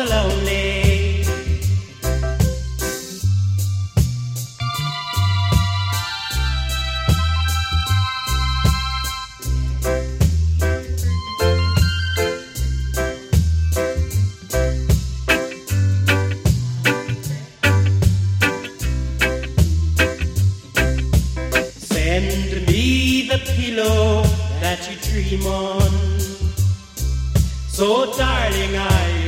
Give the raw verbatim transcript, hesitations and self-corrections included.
lonely. Send me the pillow that you dream on. So darling, I